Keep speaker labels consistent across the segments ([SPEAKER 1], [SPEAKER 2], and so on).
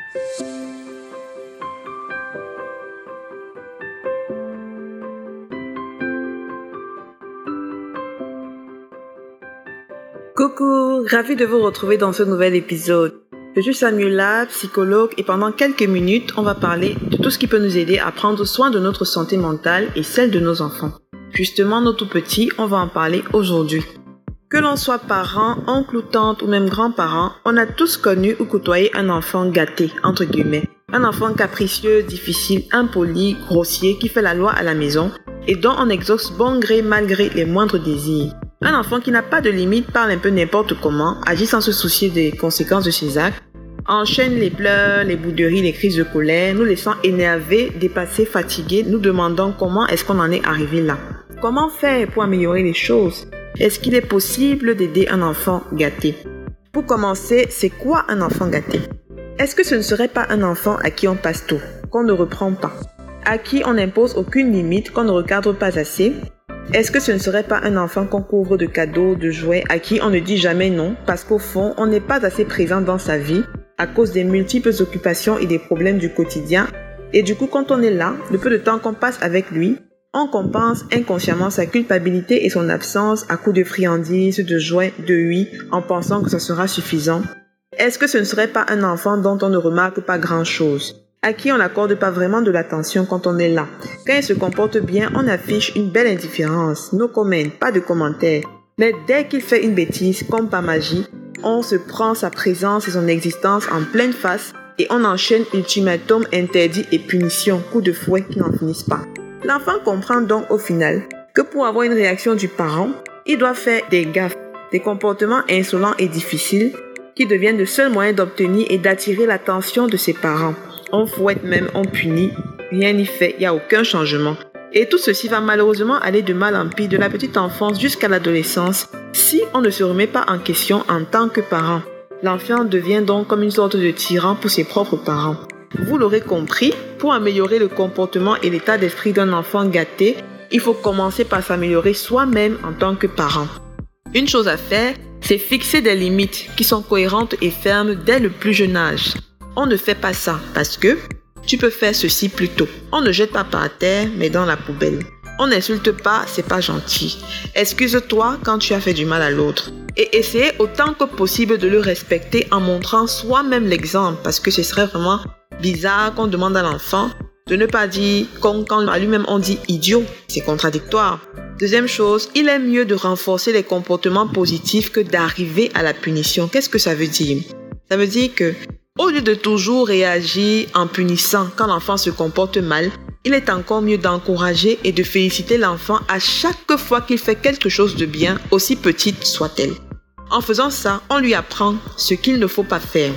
[SPEAKER 1] Coucou, ravi de vous retrouver dans ce nouvel épisode. Je suis Samuela, psychologue, et pendant quelques minutes, on va parler de tout ce qui peut nous aider à prendre soin de notre santé mentale et celle de nos enfants. Justement, nos tout petits, on va en parler aujourd'hui. Que l'on soit parent, oncle ou tante ou même grand-parent, on a tous connu ou côtoyé un enfant gâté, entre guillemets. Un enfant capricieux, difficile, impoli, grossier, qui fait la loi à la maison et dont on exauce bon gré malgré les moindres désirs. Un enfant qui n'a pas de limite, parle un peu n'importe comment, agit sans se soucier des conséquences de ses actes, enchaîne les pleurs, les bouderies, les crises de colère, nous laissant énervés, dépassés, fatigués, nous demandant comment est-ce qu'on en est arrivé là. Comment faire pour améliorer les choses? Est-ce qu'il est possible d'aider un enfant gâté? Pour commencer, c'est quoi un enfant gâté? Est-ce que ce ne serait pas un enfant à qui on passe tout, qu'on ne reprend pas, à qui on n'impose aucune limite, qu'on ne recadre pas assez? Est-ce que ce ne serait pas un enfant qu'on couvre de cadeaux, de jouets, à qui on ne dit jamais non, parce qu'au fond, on n'est pas assez présent dans sa vie à cause des multiples occupations et des problèmes du quotidien, et du coup, quand on est là, le peu de temps qu'on passe avec lui, on compense inconsciemment sa culpabilité et son absence à coups de friandises, de jouets, de oui, en pensant que ça sera suffisant. Est-ce que ce ne serait pas un enfant dont on ne remarque pas grand-chose, à qui on n'accorde pas vraiment de l'attention quand on est là? Quand il se comporte bien, on affiche une belle indifférence, no comment, pas de commentaires. Mais dès qu'il fait une bêtise, comme par magie, on se prend sa présence et son existence en pleine face et on enchaîne ultimatum, interdit et punition, coups de fouet qui n'en finissent pas. L'enfant comprend donc au final que pour avoir une réaction du parent, il doit faire des gaffes, des comportements insolents et difficiles qui deviennent le seul moyen d'obtenir et d'attirer l'attention de ses parents. On fouette même, on punit, rien n'y fait, il n'y a aucun changement. Et tout ceci va malheureusement aller de mal en pire de la petite enfance jusqu'à l'adolescence si on ne se remet pas en question en tant que parent. L'enfant devient donc comme une sorte de tyran pour ses propres parents. Vous l'aurez compris, pour améliorer le comportement et l'état d'esprit d'un enfant gâté, il faut commencer par s'améliorer soi-même en tant que parent. Une chose à faire, c'est fixer des limites qui sont cohérentes et fermes dès le plus jeune âge. On ne fait pas ça parce que tu peux faire ceci plus tôt. On ne jette pas par terre, mais dans la poubelle. On n'insulte pas, c'est pas gentil. Excuse-toi quand tu as fait du mal à l'autre. Et essayez autant que possible de le respecter en montrant soi-même l'exemple, parce que ce serait vraiment bizarre qu'on demande à l'enfant de ne pas dire quand à lui-même on dit idiot. C'est contradictoire. Deuxième chose, il est mieux de renforcer les comportements positifs que d'arriver à la punition. Qu'est-ce que ça veut dire? Ça veut dire que au lieu de toujours réagir en punissant quand l'enfant se comporte mal, il est encore mieux d'encourager et de féliciter l'enfant à chaque fois qu'il fait quelque chose de bien, aussi petite soit-elle. En faisant ça, on lui apprend ce qu'il ne faut pas faire,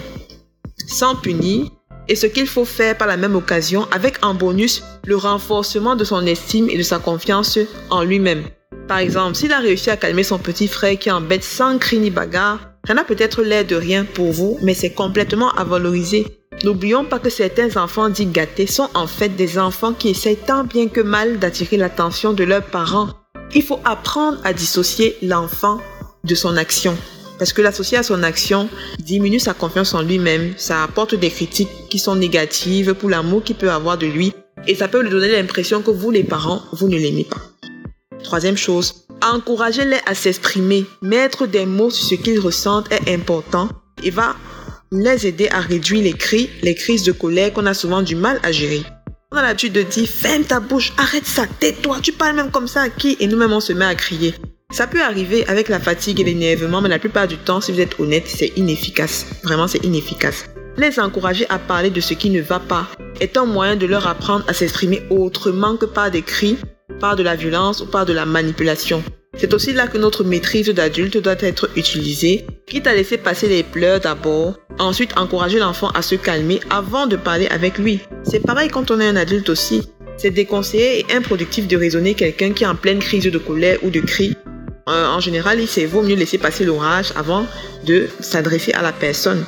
[SPEAKER 1] sans punir, et ce qu'il faut faire par la même occasion avec en bonus le renforcement de son estime et de sa confiance en lui-même. Par exemple, s'il a réussi à calmer son petit frère qui embête sans cri ni bagarre, ça n'a peut-être l'air de rien pour vous, mais c'est complètement à valoriser. N'oublions pas que certains enfants dits gâtés sont en fait des enfants qui essayent tant bien que mal d'attirer l'attention de leurs parents. Il faut apprendre à dissocier l'enfant de son action. Parce que l'associer à son action diminue sa confiance en lui-même, ça apporte des critiques qui sont négatives pour l'amour qu'il peut avoir de lui et ça peut lui donner l'impression que vous les parents, vous ne l'aimez pas. Troisième chose, encouragez-les à s'exprimer. Mettre des mots sur ce qu'ils ressentent est important et va les aider à réduire les cris, les crises de colère qu'on a souvent du mal à gérer. On a l'habitude de dire « ferme ta bouche, arrête ça, tais-toi, tu parles même comme ça à qui ?» Et nous-mêmes on se met à crier. Ça peut arriver avec la fatigue et l'énervement, mais la plupart du temps, si vous êtes honnête, c'est inefficace. Vraiment, c'est inefficace. Les encourager à parler de ce qui ne va pas est un moyen de leur apprendre à s'exprimer autrement que par des cris, par de la violence ou par de la manipulation. C'est aussi là que notre maîtrise d'adulte doit être utilisée, quitte à laisser passer les pleurs d'abord, ensuite encourager l'enfant à se calmer avant de parler avec lui. C'est pareil quand on est un adulte aussi. C'est déconseillé et improductif de raisonner quelqu'un qui est en pleine crise de colère ou de cri. En général, il vaut mieux laisser passer l'orage avant de s'adresser à la personne.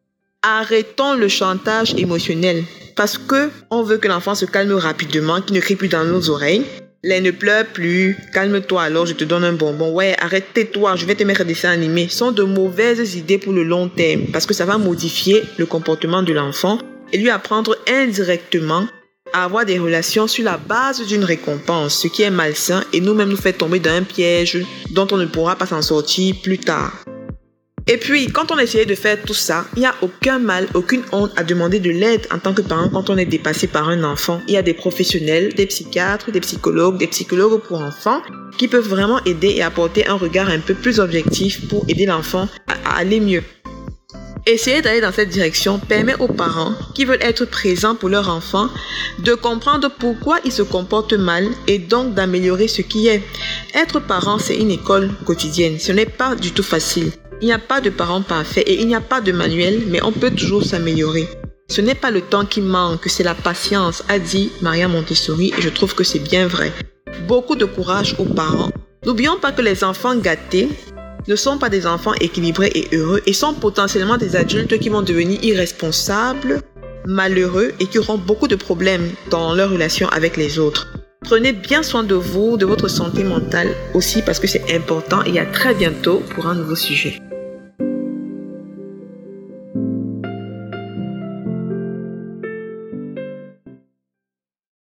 [SPEAKER 1] Arrêtons le chantage émotionnel parce que on veut que l'enfant se calme rapidement, qu'il ne crie plus dans nos oreilles. Les ne pleure plus, calme-toi alors, je te donne un bonbon. Ouais, arrête, tais-toi, je vais te mettre des dessins animés. Ce sont de mauvaises idées pour le long terme parce que ça va modifier le comportement de l'enfant et lui apprendre indirectement à avoir des relations sur la base d'une récompense, ce qui est malsain et nous-mêmes nous fait tomber dans un piège dont on ne pourra pas s'en sortir plus tard. Et puis, quand on essayait de faire tout ça, il n'y a aucun mal, aucune honte à demander de l'aide en tant que parent quand on est dépassé par un enfant. Il y a des professionnels, des psychiatres, des psychologues pour enfants qui peuvent vraiment aider et apporter un regard un peu plus objectif pour aider l'enfant à aller mieux. Essayer d'aller dans cette direction permet aux parents qui veulent être présents pour leur enfant de comprendre pourquoi ils se comportent mal et donc d'améliorer ce qui est. Être parent, c'est une école quotidienne. Ce n'est pas du tout facile. Il n'y a pas de parents parfaits et il n'y a pas de manuel, mais on peut toujours s'améliorer. Ce n'est pas le temps qui manque, c'est la patience, a dit Maria Montessori, et je trouve que c'est bien vrai. Beaucoup de courage aux parents. N'oublions pas que les enfants gâtés ne sont pas des enfants équilibrés et heureux et sont potentiellement des adultes qui vont devenir irresponsables, malheureux et qui auront beaucoup de problèmes dans leur relation avec les autres. Prenez bien soin de vous, de votre santé mentale aussi parce que c'est important et à très bientôt pour un nouveau sujet.